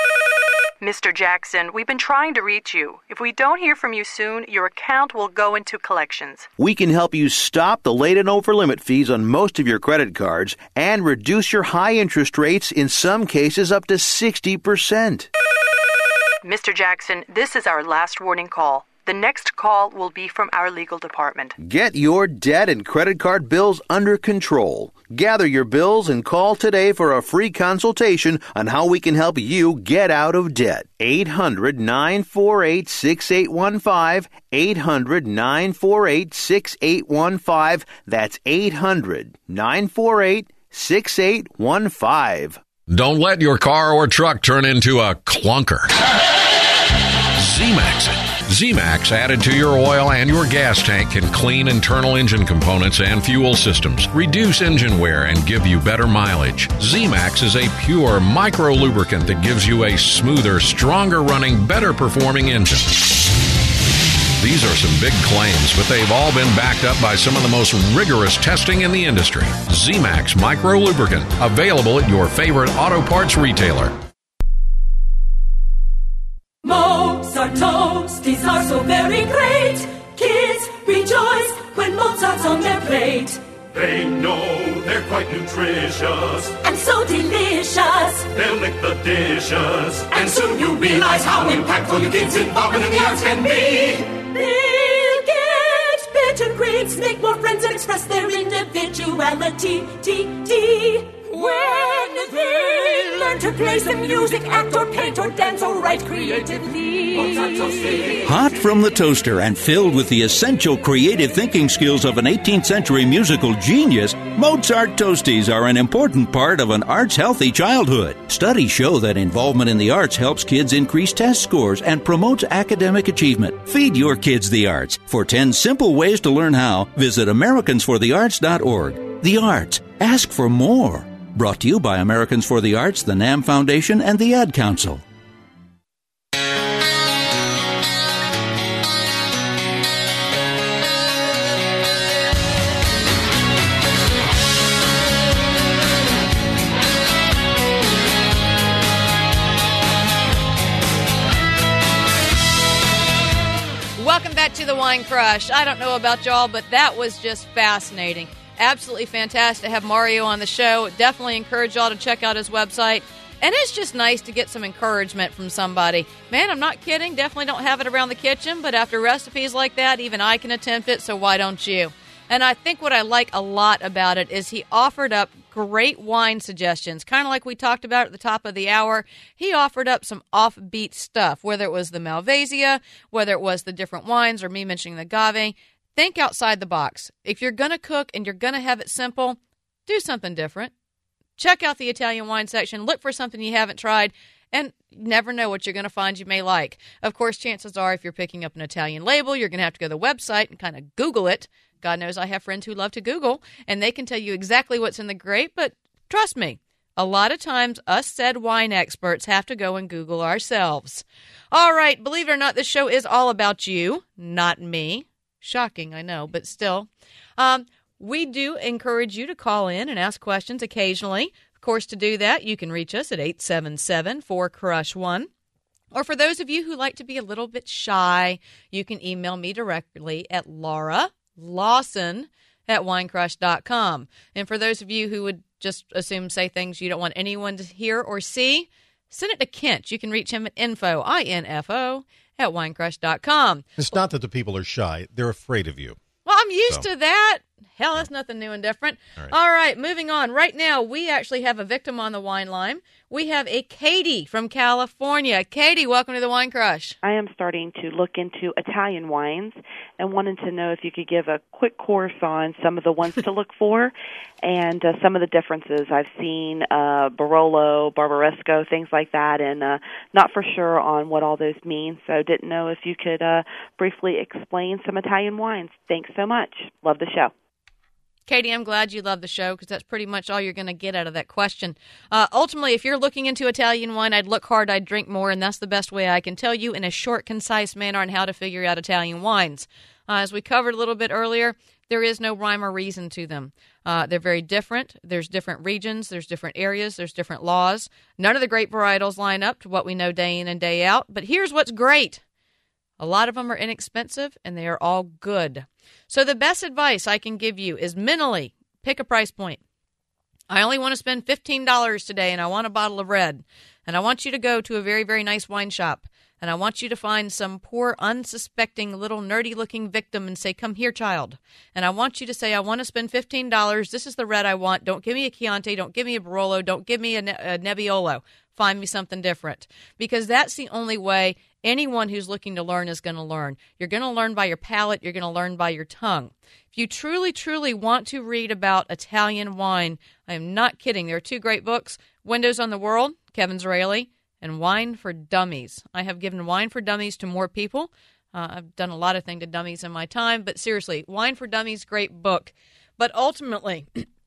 Mr. Jackson, we've been trying to reach you. If we don't hear from you soon, your account will go into collections. We can help you stop the late and over limit fees on most of your credit cards and reduce your high interest rates, in some cases up to 60%. Mr. Jackson, this is our last warning call. The next call will be from our legal department. Get your debt and credit card bills under control. Gather your bills and call today for a free consultation on how we can help you get out of debt. 800-948-6815. 800-948-6815. That's 800-948-6815. Don't let your car or truck turn into a clunker. Z-Max it. Z-Max added to your oil and your gas tank can clean internal engine components and fuel systems, reduce engine wear, and give you better mileage. Z-Max is a pure micro lubricant that gives you a smoother, stronger running, better performing engine. These are some big claims, but they've all been backed up by some of the most rigorous testing in the industry. Z-Max Micro Lubricant, available at your favorite auto parts retailer. Mozart toasties are so very great. Kids rejoice when Mozart's on their plate. They know they're quite nutritious and so delicious. They'll lick the dishes, and soon you'll realize how impactful your kids' involvement in the arts can be. They'll get better grades, make more friends, and express their individuality. When they learn to play some music, act or paint or dance or write creatively. Hot from the toaster and filled with the essential creative thinking skills of an 18th century musical genius, Mozart Toasties are an important part of an arts-healthy childhood. Studies show that involvement in the arts helps kids increase test scores and promotes academic achievement. Feed your kids the arts. For 10 simple ways to learn how, visit AmericansForTheArts.org. The arts. Ask for more. Brought to you by Americans for the Arts, the NAM Foundation, and the Ad Council. Welcome back to the Wine Crush. I don't know about y'all, but that was just fascinating. Absolutely fantastic to have Mario on the show. Definitely encourage y'all to check out his website. And it's just nice to get some encouragement from somebody. Man, I'm not kidding. Definitely don't have it around the kitchen, but after recipes like that, even I can attempt it, so why don't you? And I think what I like a lot about it is he offered up great wine suggestions, kind of like we talked about at the top of the hour. He offered up some offbeat stuff, whether it was the Malvasia, whether it was the different wines, or me mentioning the agave. Think outside the box. If you're going to cook and you're going to have it simple, do something different. Check out the Italian wine section. Look for something you haven't tried, and you never know what you're going to find you may like. Of course, chances are if you're picking up an Italian label, you're going to have to go to the website and kind of Google it. God knows I have friends who love to Google, and they can tell you exactly what's in the grape, but trust me, a lot of times us said wine experts have to go and Google ourselves. All right, believe it or not, this show is all about you, not me. Shocking, I know, but still. We do encourage you to call in and ask questions occasionally. Of course, to do that, you can reach us at 877-4CRUSH1. Or for those of you who like to be a little bit shy, you can email me directly at LauraLawson@winecrush.com. And for those of you who would just say things you don't want anyone to hear or see, send it to Kent. You can reach him at info, @winecrush.com. It's not that the people are shy. They're afraid of you. Well, I'm used to that. Hell, that's nothing new and different. All right, moving on. Right now, we actually have a victim on the wine line. We have a Katie from California. Katie, welcome to the Wine Crush. I am starting to look into Italian wines and wanted to know if you could give a quick course on some of the ones to look for and some of the differences. I've seen Barolo, Barbaresco, things like that, and not for sure on what all those mean, so didn't know if you could briefly explain some Italian wines. Thanks so much. Love the show. Katie, I'm glad you love the show because that's pretty much all you're going to get out of that question. Ultimately, if you're looking into Italian wine, I'd look hard, I'd drink more, and that's the best way I can tell you in a short, concise manner on how to figure out Italian wines. As we covered a little bit earlier, there is no rhyme or reason to them. They're very different. There's different regions. There's different areas. There's different laws. None of the grape varietals line up to what we know day in and day out. But here's what's great. A lot of them are inexpensive, and they are all good. So the best advice I can give you is mentally pick a price point. I only want to spend $15 today, and I want a bottle of red. And I want you to go to a very, very nice wine shop. And I want you to find some poor, unsuspecting, little nerdy-looking victim and say, come here, child. And I want you to say, I want to spend $15. This is the red I want. Don't give me a Chianti. Don't give me a Barolo. Don't give me a Nebbiolo. Find me something different. Because that's the only way anyone who's looking to learn is going to learn. You're going to learn by your palate. You're going to learn by your tongue. If you truly, truly want to read about Italian wine, I am not kidding. There are two great books, Windows on the World, Kevin Zraly, and Wine for Dummies. I have given Wine for Dummies to more people. I've done a lot of things to dummies in my time, but seriously, Wine for Dummies, great book. But ultimately,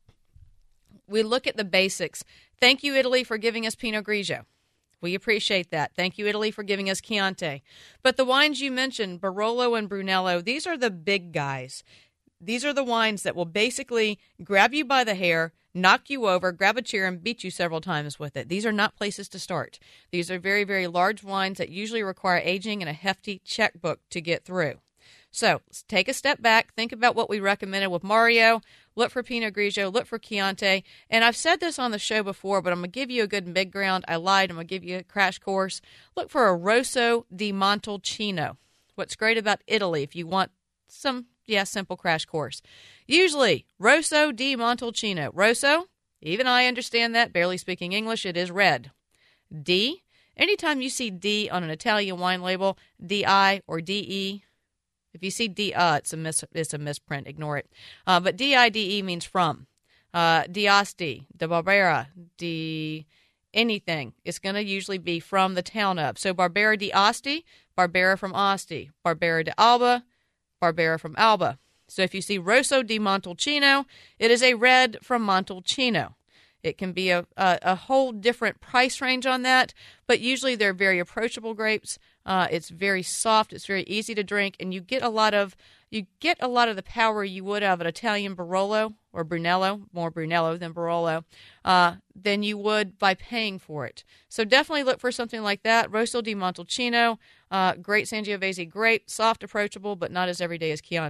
we look at the basics. Thank you, Italy, for giving us Pinot Grigio. We appreciate that. Thank you, Italy, for giving us Chianti. But the wines you mentioned, Barolo and Brunello, these are the big guys. These are the wines that will basically grab you by the hair, knock you over, grab a chair, and beat you several times with it. These are not places to start. These are very, very large wines that usually require aging and a hefty checkbook to get through. So take a step back, think about what we recommended with Mario, look for Pinot Grigio, look for Chianti, and I've said this on the show before, but I'm going to give you a good background. I lied. I'm going to give you a crash course. Look for a Rosso di Montalcino. What's great about Italy, if you want some, simple crash course. Usually, Rosso di Montalcino. Rosso, even I understand that, barely speaking English, it is red. D, anytime you see D on an Italian wine label, D-I or D-E, if you see D, it's a misprint. Ignore it. But D-I-D-E means from. D'Asti, de Barbera, de anything. It's going to usually be from the town of. So Barbera d'Asti, Barbera from Asti. Barbera d'Alba, Barbera from Alba. So if you see Rosso di Montalcino, it is a red from Montalcino. It can be a whole different price range on that, but usually they're very approachable grapes. It's very soft. It's very easy to drink, and you get a lot of the power you would have an Italian Barolo or Brunello, more Brunello than Barolo, than you would by paying for it. So definitely look for something like that. Rosso di Montalcino, great Sangiovese grape, soft, approachable, but not as everyday as Chianti.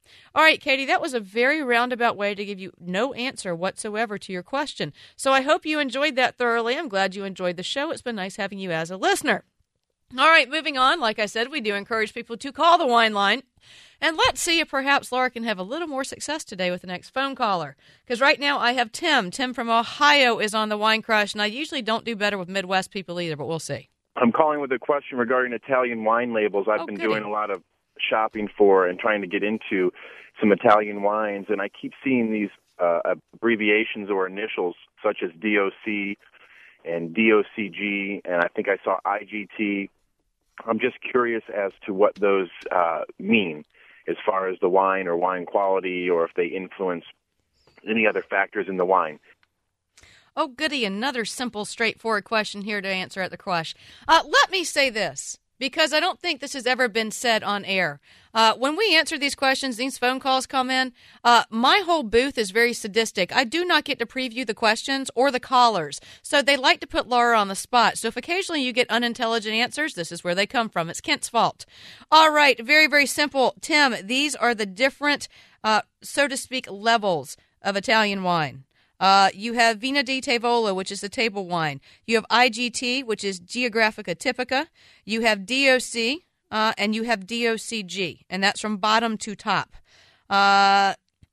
All right, Katie, that was a very roundabout way to give you no answer whatsoever to your question. So I hope you enjoyed that thoroughly. I'm glad you enjoyed the show. It's been nice having you as a listener. All right, moving on. Like I said, we do encourage people to call the Wine Line. And let's see if perhaps Laura can have a little more success today with the next phone caller. Because right now I have Tim. Tim from Ohio is on the Wine Crush, and I usually don't do better with Midwest people either, but we'll see. I'm calling with a question regarding Italian wine labels. I've been doing a lot of shopping for and trying to get into some Italian wines, and I keep seeing these abbreviations or initials such as DOC and DOCG, and I think I saw IGT. I'm just curious as to what those mean as far as the wine or wine quality, or if they influence any other factors in the wine. Oh, goody, another simple, straightforward question here to answer at the Crush. Let me say this, because I don't think this has ever been said on air. When we answer these questions, these phone calls come in, my whole booth is very sadistic. I do not get to preview the questions or the callers, so they like to put Laura on the spot. So if occasionally you get unintelligent answers, this is where they come from. It's Kent's fault. All right, very, very simple. Tim, these are the different, so to speak, levels of Italian wine. You have Vino di Tavola, which is the table wine. You have IGT, which is Geographica Typica. You have DOC, and you have DOCG, and that's from bottom to top. The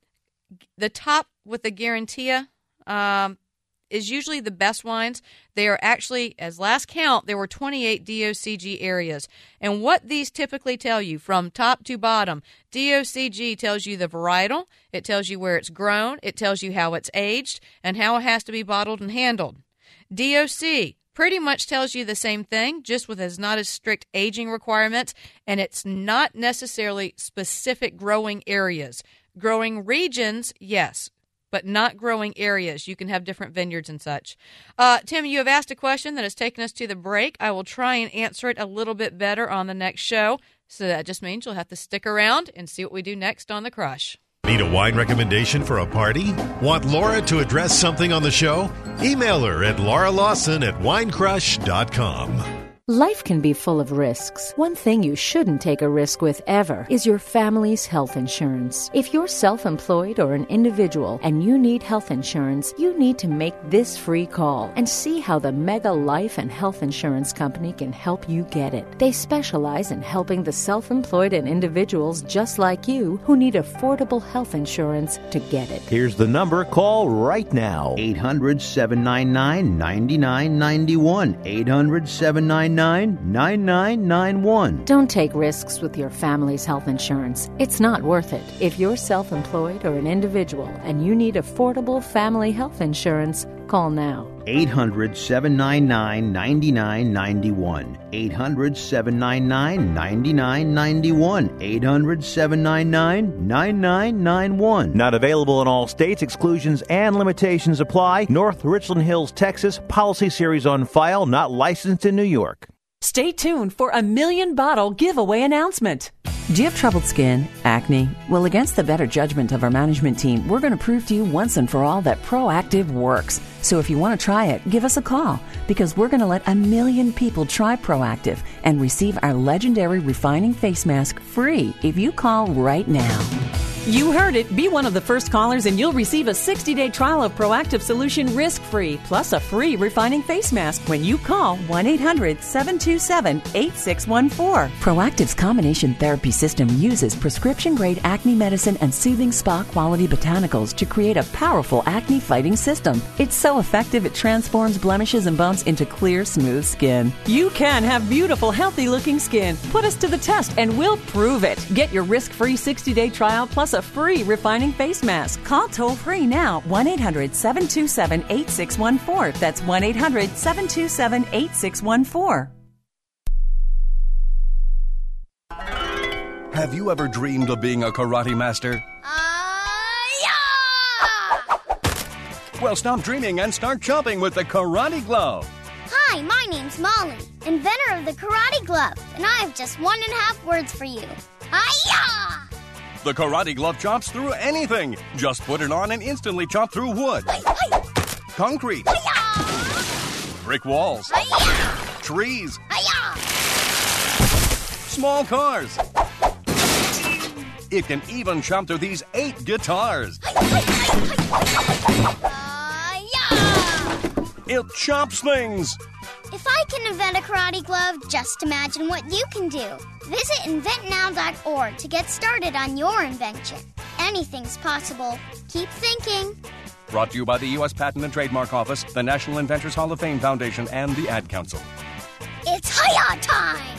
top with the Garantia is usually the best wines. They are actually, as last count, there were 28 DOCG areas. And what these typically tell you from top to bottom, DOCG tells you the varietal, it tells you where it's grown, it tells you how it's aged, and how it has to be bottled and handled. DOC pretty much tells you the same thing, just with not as strict aging requirements, and it's not necessarily specific growing areas. Growing regions, yes, but not growing areas. You can have different vineyards and such. Tim, you have asked a question that has taken us to the break. I will try and answer it a little bit better on the next show, so that just means you'll have to stick around and see what we do next on The Crush. Need a wine recommendation for a party? Want Laura to address something on the show? Email her at lauralawson@winecrush.com. Life can be full of risks. One thing you shouldn't take a risk with ever is your family's health insurance. If you're self-employed or an individual and you need health insurance, you need to make this free call and see how the Mega Life and Health Insurance Company can help you get it. They specialize in helping the self-employed and individuals just like you who need affordable health insurance to get it. Here's the number. Call right now. 800-799-9991. 800-799-9991. Don't take risks with your family's health insurance. It's not worth it. If you're self-employed or an individual and you need affordable family health insurance, call now. 800-799-9991. 800-799-9991. 800-799-9991. Not available in all states. Exclusions and limitations apply. North Richland Hills, Texas. Policy series on file. Not licensed in New York. Stay tuned for a 1,000,000 giveaway announcement. Do you have troubled skin, acne? Well, against the better judgment of our management team, we're going to prove to you once and for all that Proactiv works. So if you want to try it, give us a call, because we're going to let 1,000,000 people try Proactiv and receive our legendary refining face mask free if you call right now. You heard it. Be one of the first callers and you'll receive a 60-day trial of Proactiv solution risk-free, plus a free refining face mask when you call 1-800-727-8614. Proactiv's combination therapy system uses prescription-grade acne medicine and soothing spa-quality botanicals to create a powerful acne-fighting system. It's so effective it transforms blemishes and bumps into clear, smooth skin. You can have beautiful, healthy-looking skin. Put us to the test and we'll prove it. Get your risk-free 60-day trial plus a free refining face mask. Call toll-free now, 1-800-727-8614. That's 1-800-727-8614. Have you ever dreamed of being a karate master? Yeah! Well, stop dreaming and start chomping with the Karate Glove. Hi, my name's Molly, inventor of the Karate Glove, and I have just 1.5 words for you. Hi-ya! The Karate Glove chomps through anything. Just put it on and instantly chomp through wood, concrete, brick walls, trees, small cars. It can even chomp through these 8 guitars. It chomps things. If I can invent a karate glove, just imagine what you can do. Visit inventnow.org to get started on your invention. Anything's possible. Keep thinking. Brought to you by the U.S. Patent and Trademark Office, the National Inventors Hall of Fame Foundation, and the Ad Council. It's Hiya time!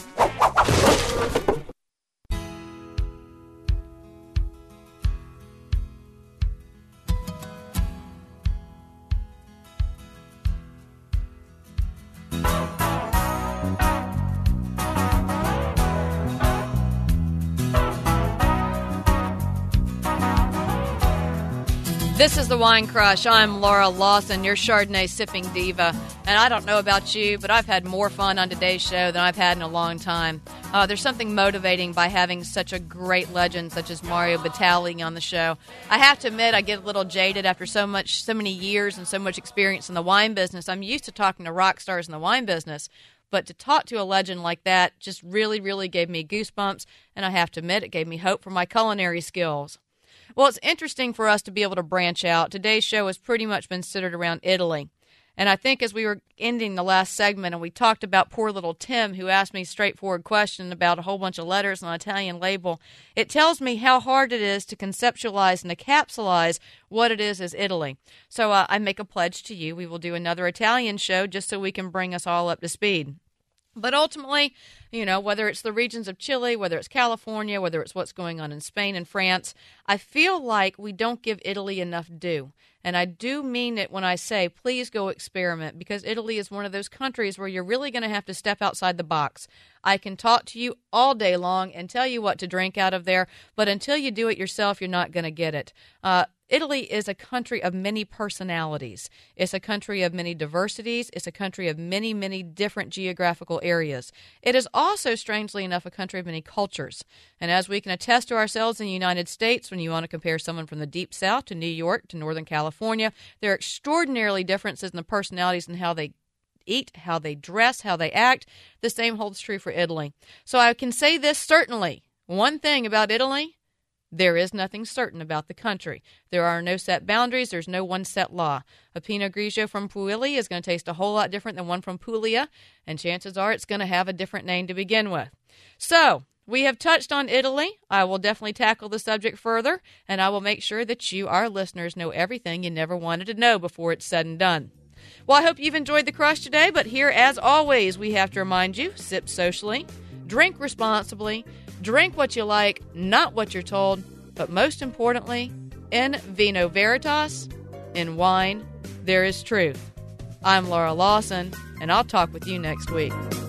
This is the Wine Crush. I'm Laura Lawson, your Chardonnay sipping diva. And I don't know about you, but I've had more fun on today's show than I've had in a long time. There's something motivating by having such a great legend such as Mario Batali on the show. I have to admit, I get a little jaded after so many years and so much experience in the wine business. I'm used to talking to rock stars in the wine business. But to talk to a legend like that just really, really gave me goosebumps. And I have to admit, it gave me hope for my culinary skills. Well, it's interesting for us to be able to branch out. Today's show has pretty much been centered around Italy. And I think as we were ending the last segment and we talked about poor little Tim who asked me a straightforward question about a whole bunch of letters on an Italian label, it tells me how hard it is to conceptualize and to capsulize what it is as Italy. So I make a pledge to you. We will do another Italian show just so we can bring us all up to speed. But ultimately, whether it's the regions of Chile, whether it's California, whether it's what's going on in Spain and France, I feel like we don't give Italy enough due. And I do mean it when I say, please go experiment, because Italy is one of those countries where you're really going to have to step outside the box. I can talk to you all day long and tell you what to drink out of there, but until you do it yourself, you're not going to get it. Italy is a country of many personalities. It's a country of many diversities. It's a country of many, many different geographical areas. It is also, strangely enough, a country of many cultures. And as we can attest to ourselves in the United States, when you want to compare someone from the Deep South to New York to Northern California, there are extraordinarily differences in the personalities and how they eat, how they dress, how they act. The same holds true for Italy. So I can say this certainly. One thing about Italy, there is nothing certain about the country. There are no set boundaries. There's no one set law. A Pinot Grigio from Puglia is going to taste a whole lot different than one from Puglia, and chances are it's going to have a different name to begin with. So, we have touched on Italy. I will definitely tackle the subject further, and I will make sure that you, our listeners, know everything you never wanted to know before it's said and done. Well, I hope you've enjoyed the Crush today, but here, as always, we have to remind you, sip socially, drink responsibly, drink what you like, not what you're told, but most importantly, in vino veritas, in wine, there is truth. I'm Laura Lawson, and I'll talk with you next week.